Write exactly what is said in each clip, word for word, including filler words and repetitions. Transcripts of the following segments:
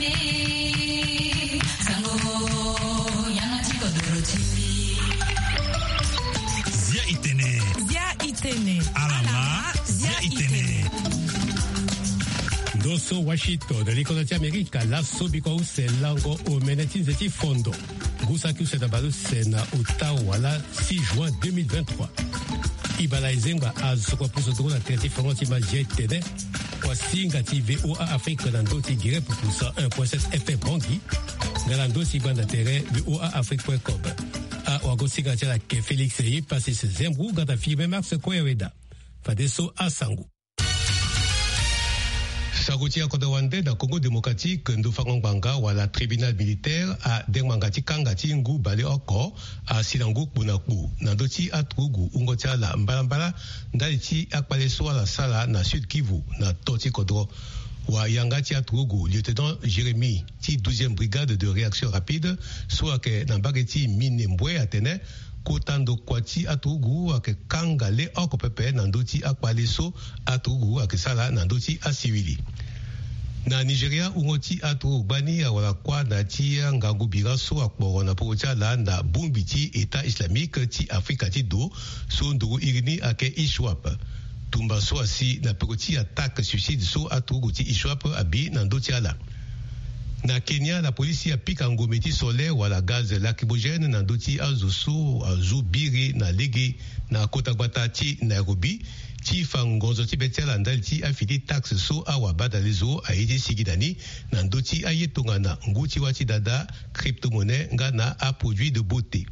Zia itene. Zia itene. Alama. Zia itene. Doso Washington, l'Économie Amérique, la Sobiko, c'est lango au Ménétis Fondo. Gusaku Sedabalu, c'est na Ottawa, la six juin deux mille vingt-trois. Ibala Izenga, à ce qu'on peut se trouver la créative formation J T D, Wasinga T V O A Afrique, dans d'autres guillemets pour cent un point sept F M Bangui, dans d'autres bandes d'intérêt, V O A Afrique point com. À Ouagosinga, la Félix Eye, passé ce Zembrou, dans la firme Max Koyaweda. Fadeso Asango. Sagutia Kodawande da Congo démocratique Ndofangonganga wala tribunal militaire a Dengmangati Kangati Ngu Bale Oko a Silangu Bunaku Nandoti Atrugu Ungotia la Mbalambala Ndaliti Akpaleso la Sala na Sud Kivu na Toti Kodro wa Yangati Atrugu lieutenant Jérémy ti douzième brigade de réaction rapide soit que Nambageti Minembwe Atene Kotando Kwati Atrugu ake Kangale Oko Pepe Nandoti Akpaleso Atrugu ake Sala Nandoti Asivili. Na Nigeria ungoti atu bani awala kwa na tia ngangu biraso akboro na pocha la na bumbiti eta islamique ti Afrika ti do so nduru irini ake Ishwap. Tumba so asi na pekoti attaque suicide so atu guti Ishwap abi na ndoti ala. Na Kenya la polisi a pika ngometi solaire wala gaz lacrymogène na ndoti azusu azubiri na legi na Kotagbata ti Nairobi. Ti fangonzo ti betela ndali ti afidi taxe so awa badalezo aidi sigidani na ndoti ayetonga na nguti wati dada crypto-monnaie ngana a produit de beauté.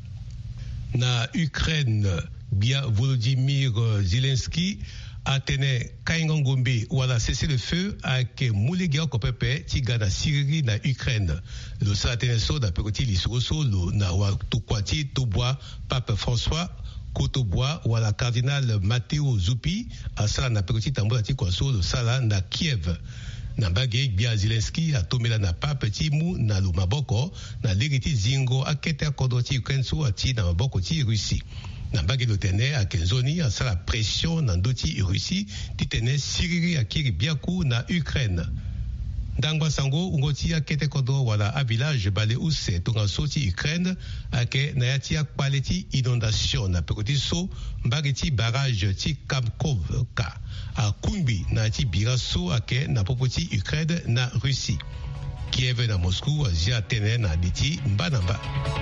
Na Ukraine bia Volodymyr Zelensky atene kaingongombe wala cesser le feu ake mulegia ko pepe ti gana Syrie na Ukraine. Lo sa atene so da pekoti lisoso lo na wa tukwati tobwa Pape François Kotobois wala cardinal Matteo Zuppi asala na pekoti tambola ti kwaso lo sala na Kiev. Na bage bia Zelensky atomela na pape ti mu na lo maboko na legi ti zingo akete akodo ti Ukraine so ati na maboko ti Russie. Na bage lo tene akenzoni asala pression na ndoti Russie ti tene Syrie akiri biaku na Ukraine. Dangwa sango ungoti akete kodo wala a village bale use tonga soti Ukraine ake na yati akpaleti inondation na pekoti so mbageti barrage ti Kamkovka a Kumbi na yati biraso ake na popoti Ukraine na Russie. Kiev na Moscou azia tene na diti mbanamba.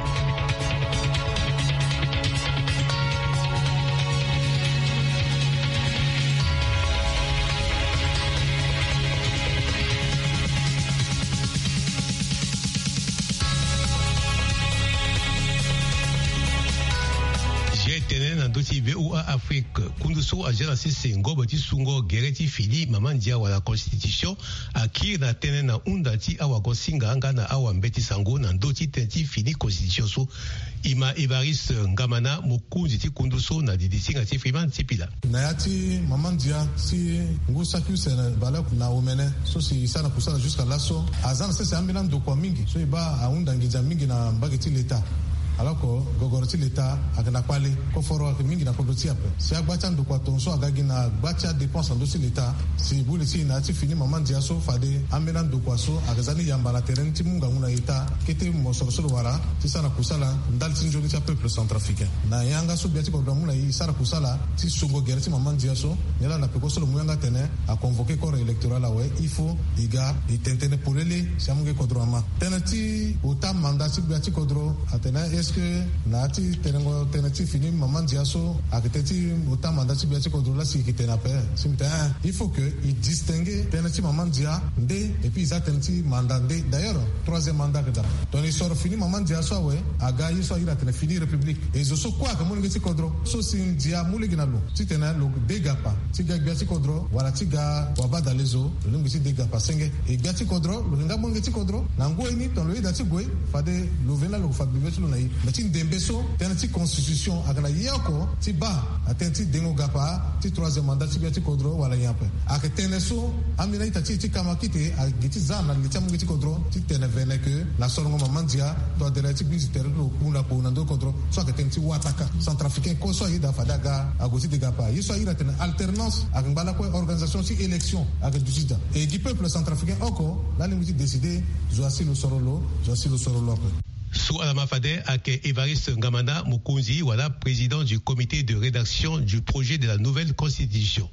Ndoti V O A Afrique kunduso ajela sese ngobo ti sungo gereti fili mamandia wala constitution akir na tene na unda ti awa kosinga anga na awa mbeti sango na ndoti tenti fili constitution so ima Evaris Ngamana mokunzi ti kunduso na didisinga ti Freeman Tipila na yati mamandia si ngusa kyuse na bala na umene so si sana kusala jusqu'à lasso azana sese ambina ndokwa mingi so iba aunda ngija mingi na mbageti l'etat alors que gogoroti l'État agana pale ko foro ak mingi na kodoti ape si agbacha ndo kwa tonso agagi na agbacha dépense ndo si l'État si buli si na ti fini maman dia so fade amena ndo kwa so agazani yamba na terrain ti munga nguna État kete mo soro wara ti sana kusala ndal ti njoni ti peuple centrafricain na yanga so biati ko muna yi sara kusala ti songo gere ti maman dia so yala na peko solo muyanga tene a convoquer corps électoral awe il faut iga itentene polele samunge kodroma tene ti ota mandat ti biati kodro atene est-ce que nati tenengo teneti fini maman diaso aketeti ota mandati biati contrôler si kitena pe simta il faut que il distingue teneti maman dia ndé et puis ça teneti mandat ndé d'ailleurs troisième mandat que da donc il sort fini maman diaso ouais aga il soit il a tene fini république et zo so quoi que mon ngeti contrôle so sin dia mulegi na lo si tena lo dega pa si ga biati contrôle wala ti ga waba dalezo lo ngeti dega pa senge et biati contrôle lo nga mon ngeti contrôle na ngo ini ton lo idati goy fade lo vena lo fa bibetu lo na mais ti dembeso tena ti constitution agana yako ti ba atenti dengo gapa ti troisième mandat ti biati kodro wala yape ak teneso amina ita ti ti kamakite a giti zana li tamu giti kodro ti tene vene que la sorongo mamandia do de ti bisi terro kuna kuna ndo kodro so que tenti wataka centrafricain ko so ida fadaga a goti de gapa yiso ira tene alternance ak ngala ko organisation si élection ak dusida et du peuple centrafricain oko la limite décider joasi le sorolo joasi le sorolo. Sous Alama Fade avec Évariste Ngamana Mukunzi, voilà, président du comité de rédaction du projet de la nouvelle constitution.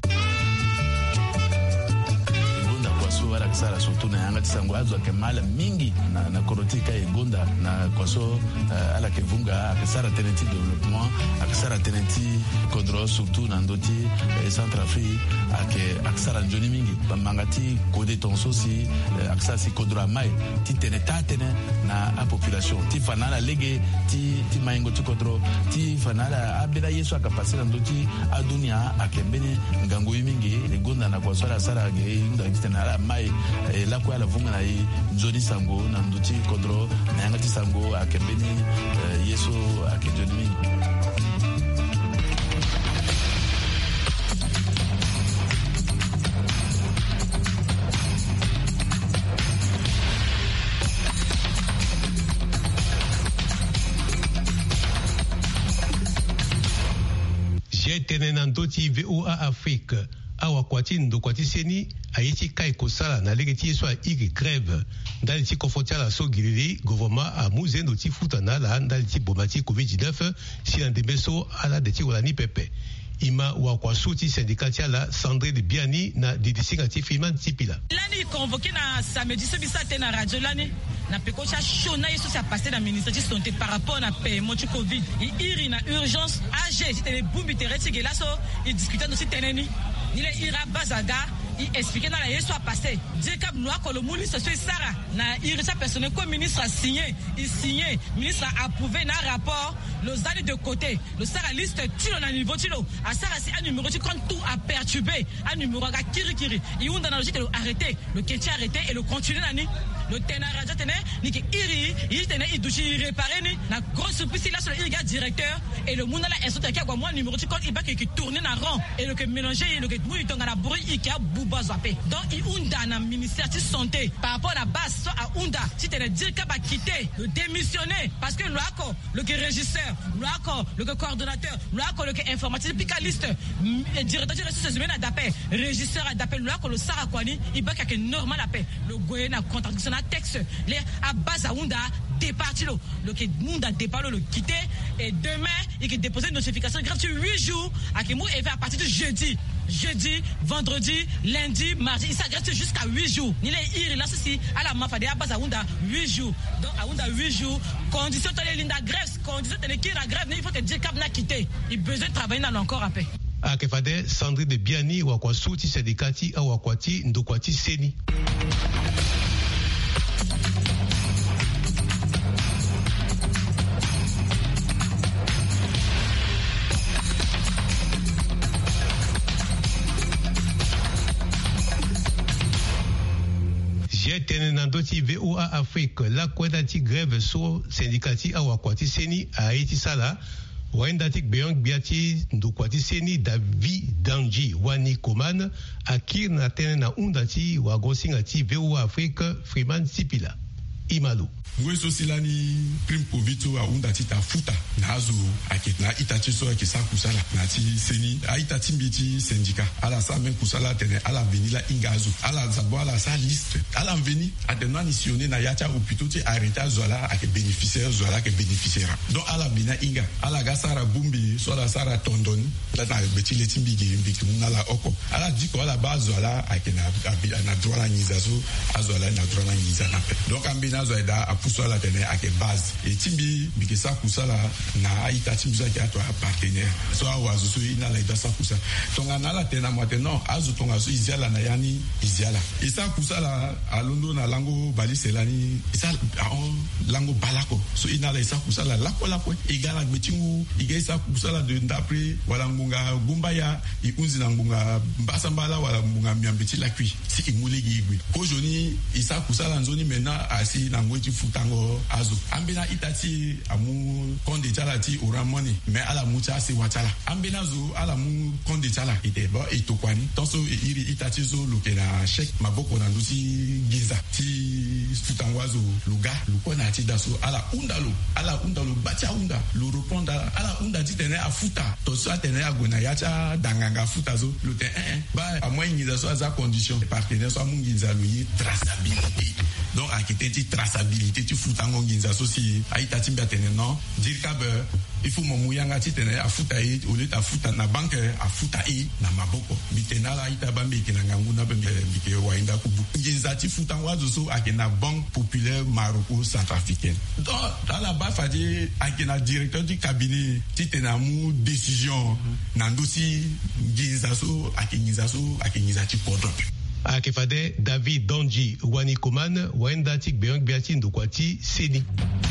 Wala kisara surtout na yanga tisango azo ke mala mingi na na korotika egonda na kwaso uh, ala ke vunga akisara teneti développement akisara teneti kodro surtout na ndoti eh, Centrafrique ake akisara njoni mingi bamangati kode tonso si eh, akisara si kodro mai ti teneta tene na a population ti fanala lege ti ti maingo ti kodro ti fanala abela yeso akapasira ndoti adunia akembene ngango mingi egonda na kwaso ala sara ge nda tena mai e la kwa la vunga na i nzoni sango na nduti kodro na yanga ti sango akembeni uh, yeso akejoni mingi. J'ai tenu nandoti V O A Afrique awa kwati ndo kwati seni ayeti kai kosala na legeti so igi grève ndali ti konfotia la so gilili gouvernement a muzendo ti futana la ndali ti bomati covid dix-neuf si na ndembeso ala de ti wala ni pepe ima wa kwa suti syndicat la Sandrine de Biani na didisinga ti Freeman Tipila lani convoqué na samedi so bisa te na radio lani na peko cha shona yeso sa passé na ministère de santé par rapport na paiement du covid i iri na urgence ag ti tene bumbi tereti gelaso i discuter no si teneni ni le ira bazaga i expliquer na la yeso a passé dire que nous a le ministre so sara na iri sa personnel comme ministre a signé il signé ministre a approuvé na rapport le zali de côté le sara liste tilo na niveau tilo a sara si un numéro tu quand tout a perturbé un numéro ga kiri kiri i unda na logique arrêté le question arrêté et le continuer nani le tena radio tena ni ki iri il tena i dushi réparer ni na grosse surprise là sur le iriga directeur et le monde là insulté qui a moi numéro tu quand il va qui tourner na rang et le que mélanger le que oui tonga na bruit il qui a buba zappé donc i unda na ministère de santé par rapport à base so a unda si tena dire que va quitter le démissionner parce que l'ako le que régisseur l'ako le que coordonnateur l'ako le que informatique picaliste directeur des ressources humaines d'appel régisseur d'appel l'ako le sarakwani il va que normal appel le goyena contradiction texte les à base à Unda départi le le que Munda départ le quitter et demain il qui déposer une notification gratuite huit jours à qui et à partir de jeudi jeudi vendredi lundi mardi il s'agresse jusqu'à huit jours ni les ir là ceci à la mafade à base à Unda huit jours donc à Unda huit jours condition telle linda grève condition telle qui la grève il faut que Djekab n'a quitté il besoin de travailler dans encore après à que fade Sandrine de Biani wa kwa suti syndicati au kwati ndokwati seni. J'ai tenu nandoti V O A Afrique la kwenda ti grève so syndicati au kwati seni a eti sala Waindatik Beyong Biati Ndukwati Seni David Danji Wani Koman Akir na tene na undati wa gosingati V O A Afrique Freeman Tipila Imalu Ngweso silani prim povito a undati ta futa nazo aket na itati so ke sa kusala na ti seni a itati mbiti syndicat ala sa men kusala tene ala veni la ingazo ala zabo ala sa liste ala veni a de non missionné na yacha ou plutôt ti arrêta zola ak bénéficiaire zola ke bénéficiaire donc ala bina inga ala gasara bumbi so la sara tondon la na beti letimbi ge mbiki na la oko ala diko ala bazo ala ak na na droit la nizazo azola na droit la nizana donc ambina zo da pousso la tene avec base et timbi bikesa kusala na ita timza ki atwa partenaire so awazo so ina la ida sa kusa tonga na la tena maintenant azu tonga so iziala na yani iziala isa kusala alondo na lango bali selani isa on lango balako so ina la isa kusala la ko la ko igala metingu igesa kusala de ndapre wala ngunga gumbaya i unzi na ngunga mbasambala wala ngunga miambeti la kui si imulegi igwe ko joni isa kusala nzoni maintenant asi nango ti futango azo ambena itati amu konde chala ti oran money mais ala mucha se wachala ambena zo ala mu konde chala ite ba itokwani tonso iri itati zo lokena check maboko na ndusi giza ti futango azo luga lukona ti daso ala undalo ala undalo bacha unda lo reponda ala unda ti tene afuta to so tene agona yacha danganga futa zo lo te eh ba a moins ngiza so za condition partenaire so mungiza lo yi traçabilité donc a kiteti traçabilité tu futango ngiza so si aita timba tene non dire ka be il faut momuyanga ti tene afuta yi au lieu afuta na banque afuta yi na maboko bitena la ita bambe kinanga nguna be bike wainda kubu ngiza ti futango azo so akena banque populaire Maroko centrafricaine donc dans la base fadi akena directeur du cabinet ti tena mu décision nandosi ngiza so akengiza so akengiza ti kodro akefade David Donji wani koman wenda tik beong biati ndokwati seni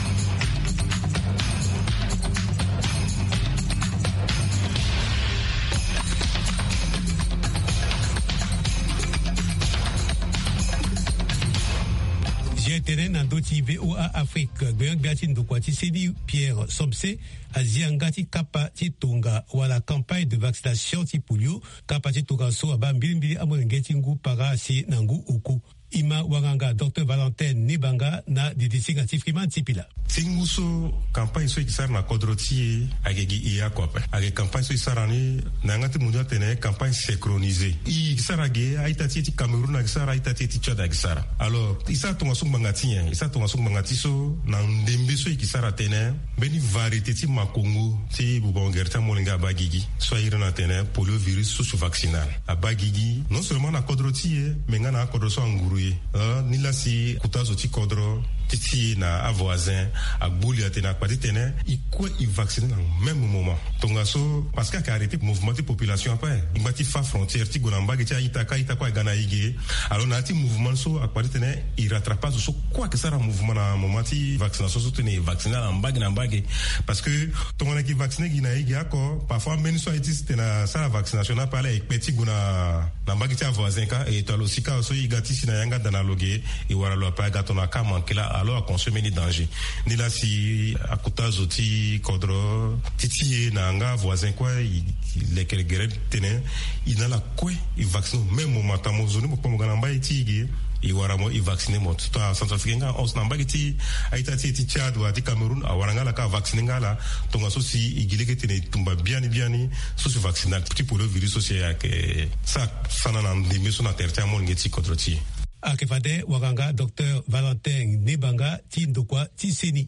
Tenen na doti V O A Afrique beong biati ndokwati seni Pierre Somse aziangati kapa ti tonga wala campagne de vaccination ti polio kapa ti tonga so aba mbilimbili amolengeti ngu para si nangu uku ima wanganga Docteur Valentin Nibanga na didisinga ti Freeman Tipila. Tingu so campagne so ikisar na kodroti agegi iya kope. Age campagne so isarani na ngati mundia tene campagne synchronisée. I kisara ge aita ti ti Cameroun na kisara aita ti ti Tchad kisara. Alors isa tonga so mangati yen, isa tonga so mangati so na ndembe so ikisara tene beni variété ti makongo ti bubongerta molinga bagigi. So irana tene polio virus so vaccinal. Abagigi non seulement na kodroti mais ngana kodro so nguru Uh, nila si kutazo ti kodro titi na a voisin a bouli a tena kwati tene i quoi i vacciner dans le même moment tonga so parce qu'a arrêté mouvement de population après i mati fa frontière ti gonamba ki ta itaka itaka gana ige alors na ti mouvement so a kwati tene i rattrapage so quoi que ça ra mouvement na moment ti vaccination so tene vacciner na mbagi na mbagi parce que tonga ki vacciner gina ige ako parfois même so iti tena ça la vaccination na parler avec petit gona na mbagi ti voisin ka et to lo sika so i gati sina yanga danalogue i wara lo pa gato na ka mankela alors à consommer ni danger ni là si à côté zoti kodro titi na nga voisin quoi les quelques tenen il na la quoi il vaccine même moment tamo zone mo ko ngana mba itigi i wara mo i vacciner mo to Centrafricain os na mbagiti aita ti ti Tchad wa ti Cameroun a wara ngala ka vacciner ngala to nga so si igileke tene tumba biani biani so si vaccinal petit pour le virus so ya que ça sana na ndimi so na terta mo ngeti kodro ti akefade waganga Docteur Valentin Nibanga ti ndokwa ti seni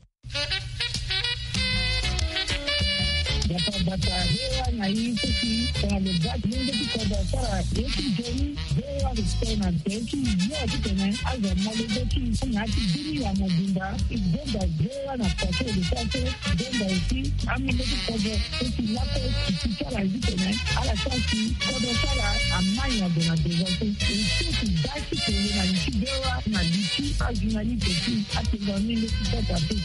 Bata bata hewa na hii sisi kwa lebaki mungu tukoda sara yeki joni hewa vistena teki yote tene aza malebeki na kidini ya mabunda igenda hewa na pato de pato denda iti amile tukoda iti lapo kichara hizi tene ala sasi koda sara amanya dona dezote iti daki tene na nchi hewa na nchi azina ni teki ati ngamile tukoda teki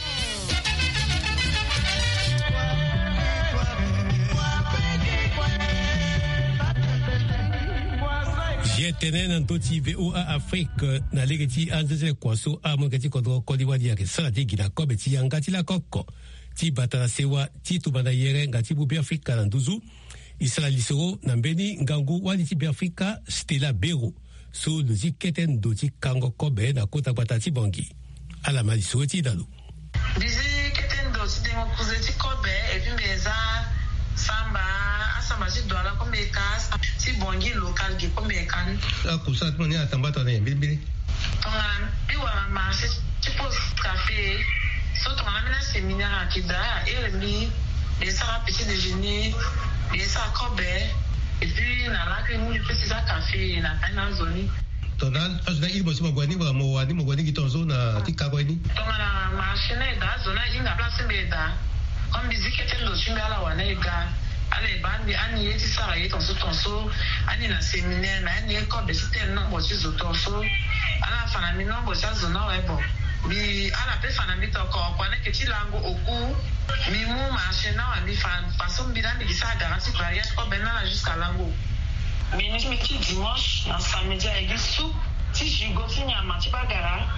Tenen na doti V O A Afrique na legeti anzeze kwaso a mongeti kodro kodiwadi ya sala ti gida kobe ti yangati la koko ti batala sewa ti tubanda yere ngati bubi Afrika na nduzu isala lisoro na mbeni ngangu wali ti bi Afrika Stella Bero so luzi keten doti kango kobe na kota bata ti bongi ala malisoro ti dalu bizi keten doti demo kuze ti kobe epi meza samba asamba si dola comme cas si bongi local ge comme kan akusa tmani atambata na bilibili tonga biwa marché tipo café so tonga na séminaire akida elemi les ça petit déjeuner les ça kobe et puis na la que nous petit ça café na kana zoni tonal azna ilbo sima gwani wa mo wani mo gwani gitonzo na tikako ni tonga na marché na da zona inga place beda comme bizikete ndo chingala wanega ale bandi ani yeti sara yeto so tonso ani na séminaire na ani ko de système non bo chizo tonso ala fana mi non bo chazo no ebo bi ala pe fana mi to ko kwa ne keti lango oku mi mu marché na wa mi fan façon bilan bi sa garantie variage ko benana jusqu'à lango mi ni mi ki dimanche na samedi a egisu ti jigo fi nya mati bagara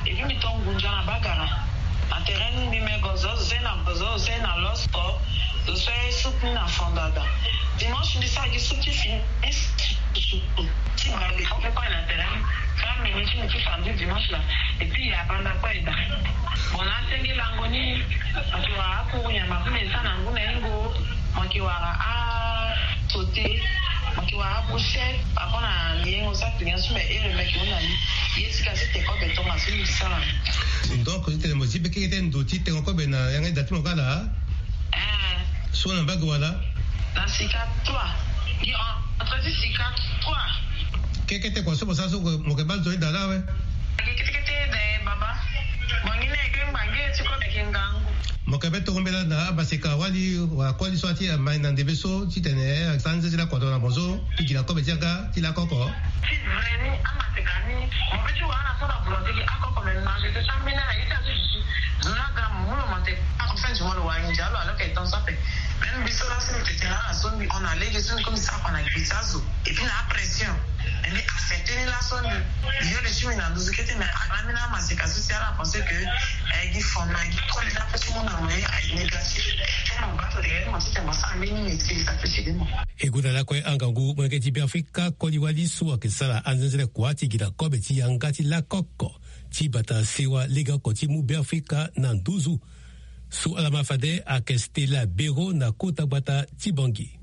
et puis mitongo njana bagara na terrain ni megozo zena gozo zena losto zo sai soup na fondada dimanche ni ça qui soup qui fin ti ma le fait pas na terrain quand même ni tu famille dimanche là et puis il y a pas na quoi ida bon na tengi langoni atuwa ko nya ma kuma sana nguna ngo makiwara a sauter makiwara boucher apona liengo sa tinya sume ere meki una li yesika c'était quoi beton ma sulu sana donc c'était le motif qui était ndoti te ko bena yanga datu ngala eh so na bagwala na sika trois il entre sika trois que que te quoi so ça so mo que balzo dala we que que te de baba mangine ke mbange tsiko de kingangu mokabeto kombela na baseka wali wa kwali swati ya maina ndebeso titene aksanze zila kwa dona mozo ikila kobe tiaka tila koko vreni amatekani mobetu wana soda blondiki akoko menmanje te chamina na ita zizi zona ga mulo mante akosanji molo wa injalo alors que ton sape même biso la semaine que tena la zone on a légué son comme ça on a bisazo et puis la pression elle est acceptée la zone il y a des choses na nduzikete mais amina maseka social a pensé que elle dit forme elle dit quoi la personne on a moyen à négatif on va faire on s'est passé à minimum c'est ça précisément egudala kwe angangu mweketi bi Afrika koli wali suwa kesala anzenzele kwati gila kobe ti yangati la koko ti bata sewa lega koti mu bi Afrika na nduzu su alama fade a Kestela Bero na kota bata Tibangi.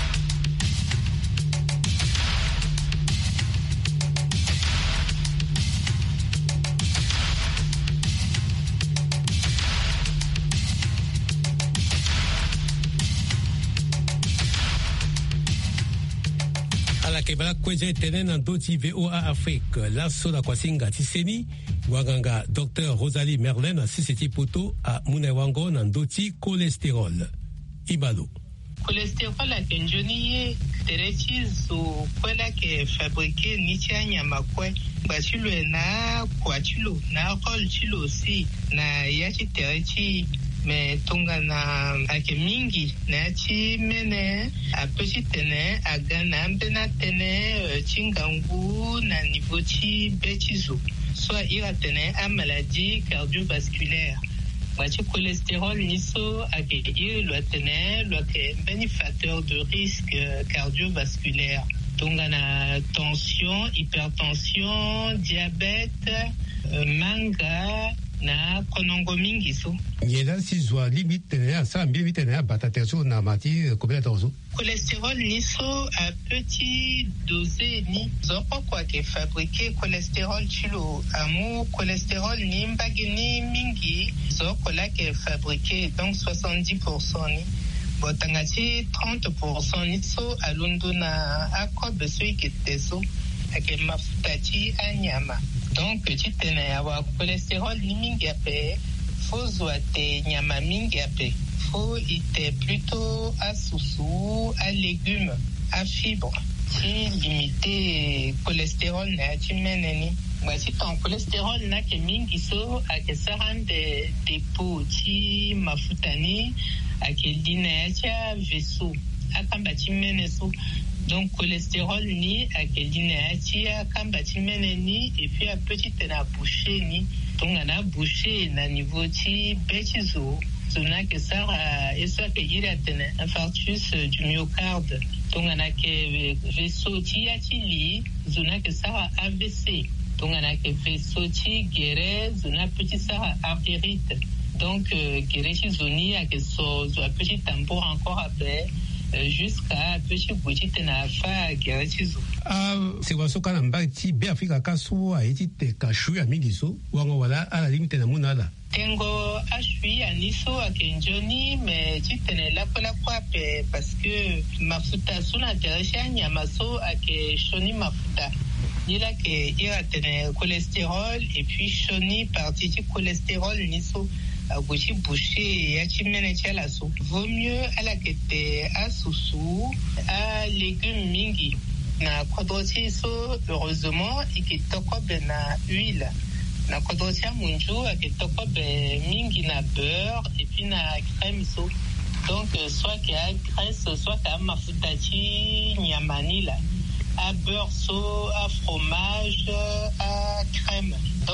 Kebala kweje tenen en doti V O A Afrique la soda kwasinga tiseni waganga docteur Rosalie Merlin a siseti poto a munewango na doti cholestérol ibalo cholestérol a kenjoni terechizo kwela ke fabriquer nitia nyama kwe bachilo na kwachilo na rol chilo si na yachi terechi me tonga na ake mingi na chi mene a petit tene a gana mbena tene chingangu na niveau chi bechizo soit ira tene a maladie cardiovasculaire bachi cholestérol niso ake iri lo tene lo ke bénéficateur de risque cardiovasculaire tonga na tension hypertension diabète manga na konongo mingi so yela si zwa limite ne asa mbi limite ne bata terso na mati kobela tozo cholestérol niso a petit dosé ni zoko kwa ke fabriquer cholestérol chilo amu cholestérol ni mbagini mingi zoko la ke fabriquer donc soixante-dix pour cent ni botangati trente pour cent niso alundo na akobe so iketeso ake mafutati anyama donc petite na yawa cholestérol ni mingi ape faut zoate nyama mingi ape faut ite plutôt à sousou à légumes à fibres si limiter cholestérol na chimeneni basi ton cholestérol na ke mingi so ake sarande depo ti mafutani ake dina ya vaisseau akamba chimene so donc cholestérol ni akeline atia kamba timene ni et puis a petite na boucher ni donc na boucher na niveau ti bechizo zona que ça et ça que il a tene infarctus du myocarde donc na que vaisseau ti atili zona que ça A V C donc na que vaisseau ti guéret zona petit ça artérite donc guéret ti zoni a que so zo petit tambour encore après jusqu'à petit bouti tena fa geretizo ah c'est quoi so kana mbati be Afrika kaso a été te kashu ya mingiso wango wala ala limite na munala tengo ashui aniso akenjoni mais titene la kola kwape parce que mafuta suna teresha nyama so ake shoni mafuta nila ke ira tene cholestérol et puis shoni partie du cholestérol niso Aguchi boucher ya chimene chala so vaut mieux à la kete à sousou à légumes mingi na kodoti so heureusement iki toko be na huile na kodoti ya munju aki toko be mingi na beurre et puis na crème so donc soit qu'il y a graisse soit qu'il y a mafuta chi nyamani la à beurre so à fromage à crème donc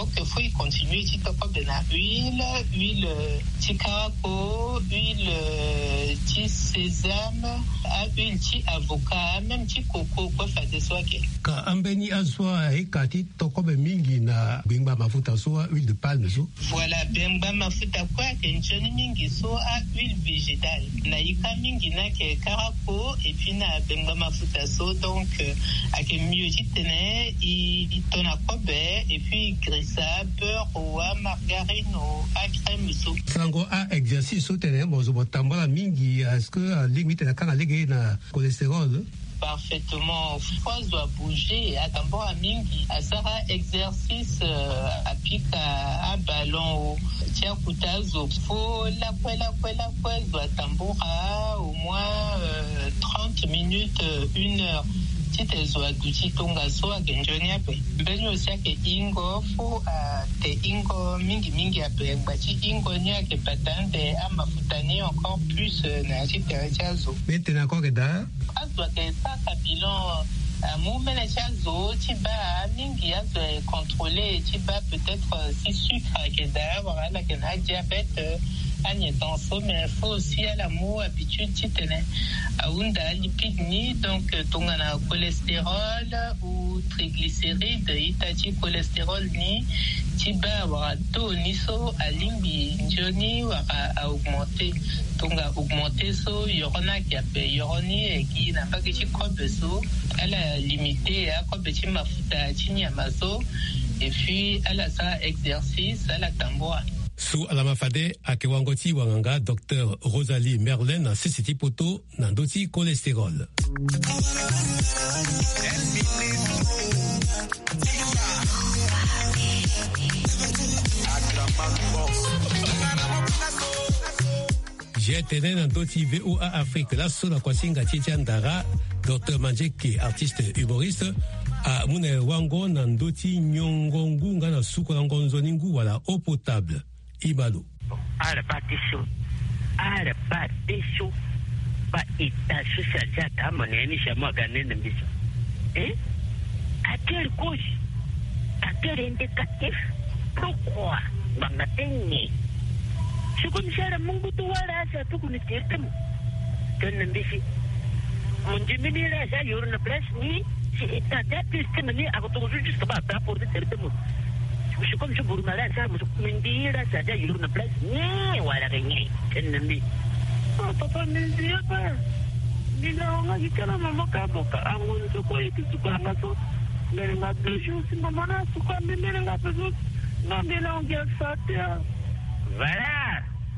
donc il faut y continuer ci toko bena huile huile ci caraco huile ci sésame a huile ci avocat même ci coco kwa fade swake ka ambeni aswa e kati toko be mingi na bingba mafuta so huile de palme so voilà bingba mafuta kwa kenjoni mingi so a huile végétale na ika mingi na ke caraco et puis na bingba mafuta so donc a ke mieux ci tene i tona kobe et puis grissa beurre ou margarine ou a crème so sango a exercice so tene bozo botambola mingi est-ce que limite na kana lege na cholestérol parfaitement. Fois doit bouger. À d'abord à mingi. À Sarah exercice à pique à ballon. Tiens coutazo. Faut la poêle la poêle la poêle doit tamboura au moins trente minutes, une heure. Tite zo aduti tonga so agenjoni ape. Mbeni osia ke ingo fo te ingo mingi mingi ape. Bachi ingo ni ake patante ama futani encore plus na tite chazo. Maintenant quoi que da? Azwa ke sa kabilon moumene chazo tiba mingi azwa contrôler tiba peut-être si sucre ke da voilà la ke na diabète Agnès Danso, mais il faut aussi à l'amour, habitude, titane. Aounda, lipide ni, donc, ton a cholestérol ou triglycérides, itachi cholestérol ni, tiba, wara to, niso, alimbi, njoni, wara a augmenter. Donc, a augmenter so, yorona qui a payé, yoroni, et qui n'a pas que tu crois so, elle a limité, à quoi petit mafuta, chini amazo, et puis, elle a ça exercice, elle a tamboa. Su alamafade akewangoti wanganga Docteur Rosalie Merlin na sisiti poto na ndoti cholestérol. J'ai tenu na ndoti V O A Afrique la so na kwasinga Titiandara Docteur Manjeke artiste humoriste a mune wango na ndoti nyongongunga na suko na ngonzoningu wala eau potable. Ibalo. Arabatisho. Arabatisho. Ba itashu sajata maneni shamaga nene mbisa. Eh? Atel gauche. Atel indicatif. Pourquoi? Bangatengi. Shukunishara mungu tuwala asa tukunitirtemu. Tene mbisi. Munjimini rasa yoruna place ni. Si itada pistemani ako tukusu just ba ba porte tertemu. Je comme je vous malade ça me dire ça déjà il y a une place ni wala rien ennemie papa me dit pas ni non il kana mama ka boka amun to ko itu suka ngaso mais ma deux jours si maman a suka me me la peso non de la on get fatia voilà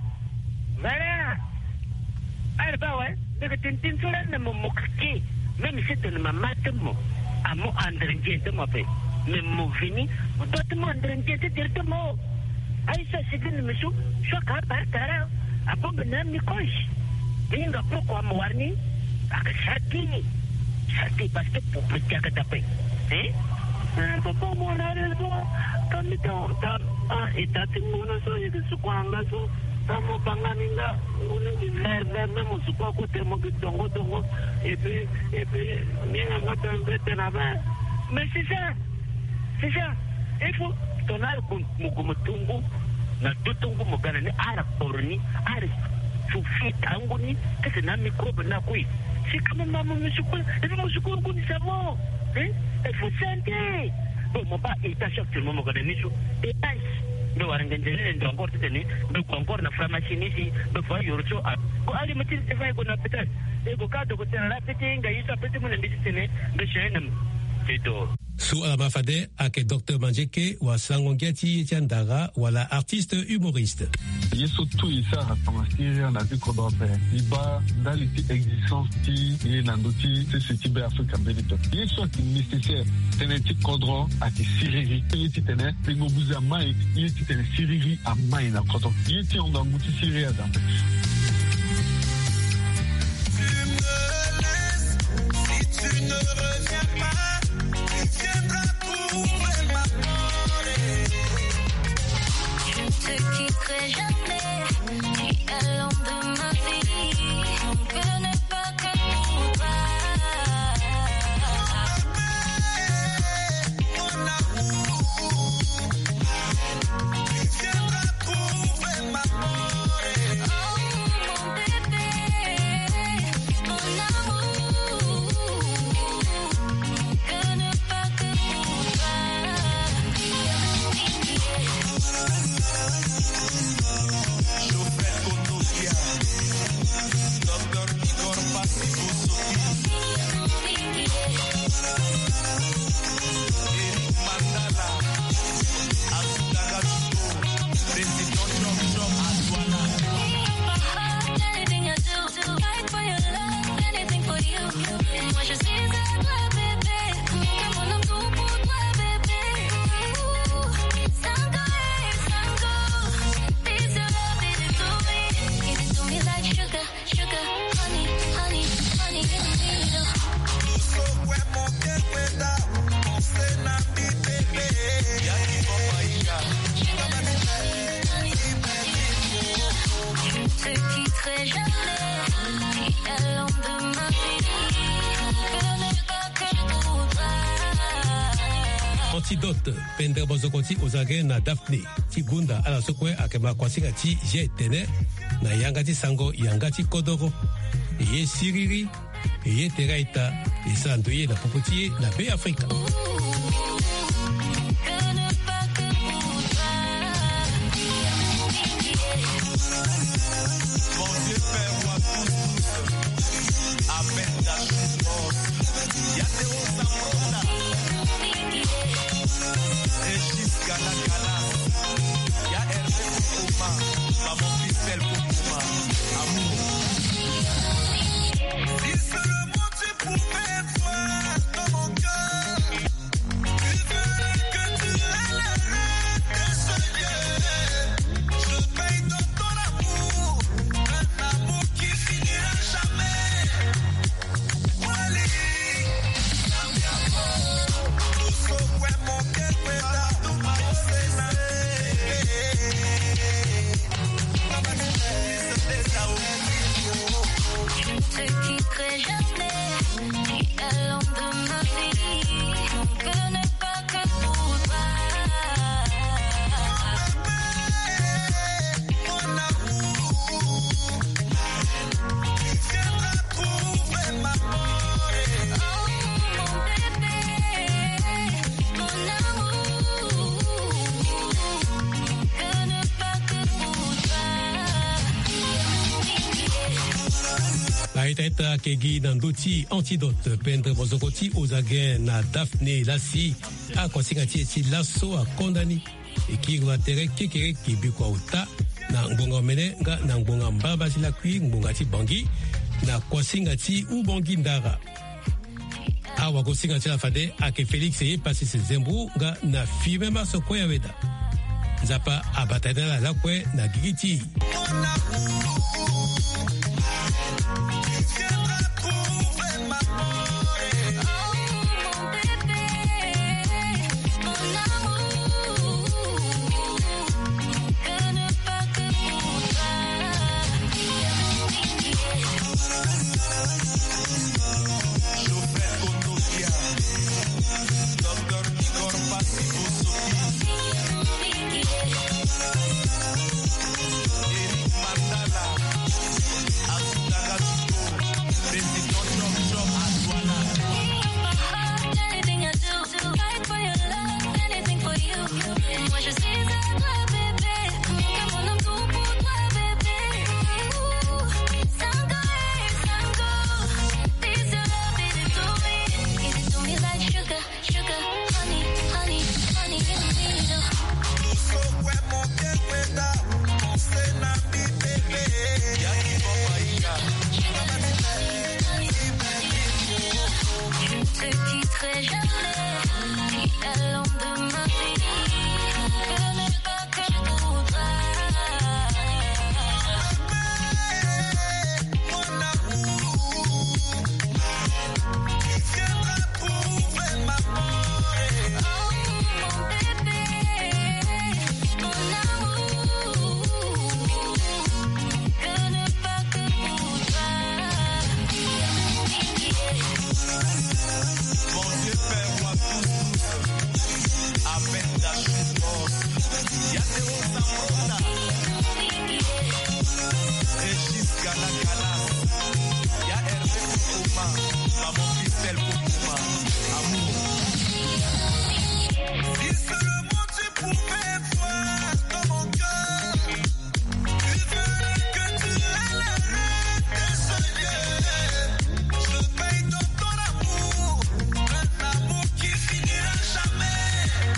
voilà alors bah ouais de que tintin sur la mo mokki même si tu ne maman te mo amo andrenje te mo pe mais mon fini, on doit te montrer directement. Aïssa, c'est que nous sommes choqués par terre. À bon bonhomme, Nicoche. Et nous avons quoi, Moarni? À Chati. Chati, parce que pour petit à taper. Hein? Papa, mon raison. Quand il est en retard, et t'as dit, mon raison, il est sous quoi en gazo. Dans mon panganinga, on est du verre, verre, même au sous quoi côté mon guidon, et puis, et puis, bien, on va t'embêter là-bas. Mais c'est ça. C'est ça. Il faut ton arbre mugumutungu na tutungu mugana ni ara porni ara sufi tangu ni kese na microbe na kui. C'est comme maman me secoue, et me secoue pour du savon. Hein? Il faut sentir. Bon, mon pas est à chaque moment mugana ni so. Et ai. Ndo warangenzele ndo encore tene, ndo encore na pharmacie ni si, ndo fa yorcho a. Ko ali mati te fa ko na petal. E ko ka do ko tena la pete nga isa pete mo na mbisi tene, ndo shenem. Tito. Su alamafade ake Docteur Manjeke wa Sangongeti Tiandara wala artiste humoriste. Yeso tu isa rapamasiri na ziko dope. Iba daliti existence ti ye nandoti se se tibe Afrika benito. Yeso ki nécessaire teneti kodro ati siriri. Yeti tene pingo buza mai yeti tene siriri a mai na kodro. Yeti on danguti siriri adam. Tu me laisses si tu ne reviens pas. Viendra trouver ma forêt. Je ne te quitterai jamais. Tu es l'homme de ma vie. Mon cœur n'est pas que pour toi. Mon amour, Antidote pendre bozokoti ozage na Daphne Tigunda ala sokwe akema kwasinga ti je tene na yangati sango yangati kodoro ye siriri ye teraita isandoye na popotier na be Afrika. Teta kegi nanduti antidote pendre bozokoti ozage na Daphne Lassi a konsigati ti lasso a kondani e ki watere kekere ki bikwa uta na ngbonga mene nga na ngbonga mbaba ti la kui ngbonga ti bangi na konsigati u bangi ndara a wakosigati la fade ake Felix ye pasi se zembu nga na fibe maso koya weda zapa abatadela la kwe na gigiti. It's